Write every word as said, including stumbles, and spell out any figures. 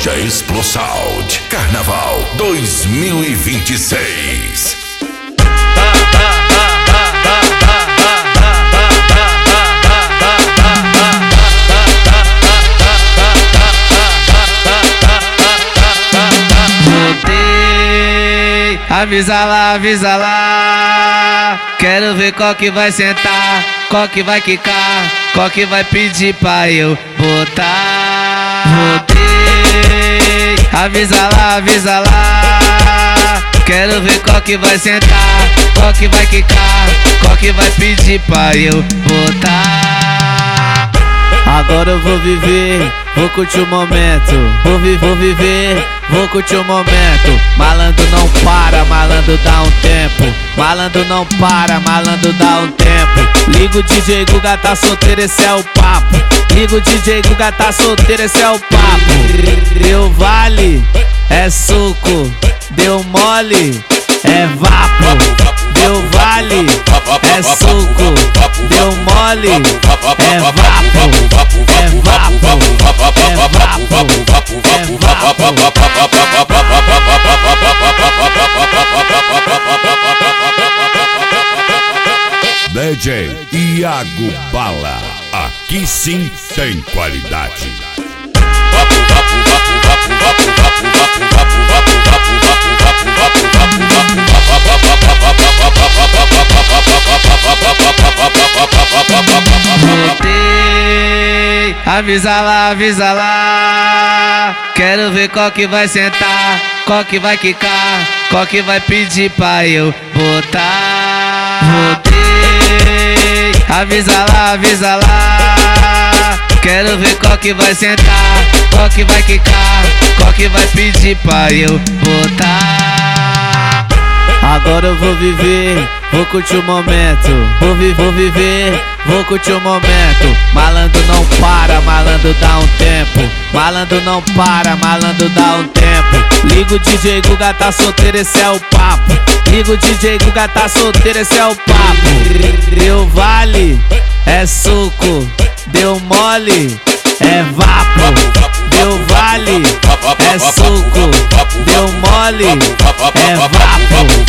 Loja Explosound Carnaval dois mil e vinte e seis. Avisa lá, avisa lá. Quero ver qual que vai sentar, qual que vai quicar, qual que vai pedir pra eu botar. Voltei. Avisa lá, avisa lá. Quero ver qual que vai sentar, qual que vai quicar, qual que vai pedir pra eu botar. Agora eu vou viver, vou curtir o momento. Vou, vi vou viver, vou curtir o momento. Malandro não para, malandro dá um tempo. Malandro não para, malandro dá um tempo. Liga o D J Guga tá solteiro, esse é o papo. Liga o D J Guga tá solteiro, esse é o papo. Deu vale, é suco. Deu mole, é vapo. Deu vale, é suco. Deu mole, é vapo. É vapo, é vapo, é vapo. D J Iago Bala, aqui sim tem qualidade. Voltei. Avisa lá, avisa lá. Quero ver qual que vai sentar, qual que vai quicar, qual que vai pedir pra eu botar. Voltei. Avisa lá, avisa lá. Quero ver qual que vai sentar, qual que vai quicar, qual que vai pedir pra eu botar. Agora eu vou viver, vou curtir o momento. Vou, vi vou viver, vou curtir o momento. Malandro não para, malandro dá um tempo. Malandro não para, malandro dá um tempo. Liga o D J Guga tá solteiro, esse é o papo. Liga o D J Guga tá solteiro, esse é o papo. Deu vale, é suco. Deu mole, é vapo. Deu vale, é suco. Deu mole, é vapo.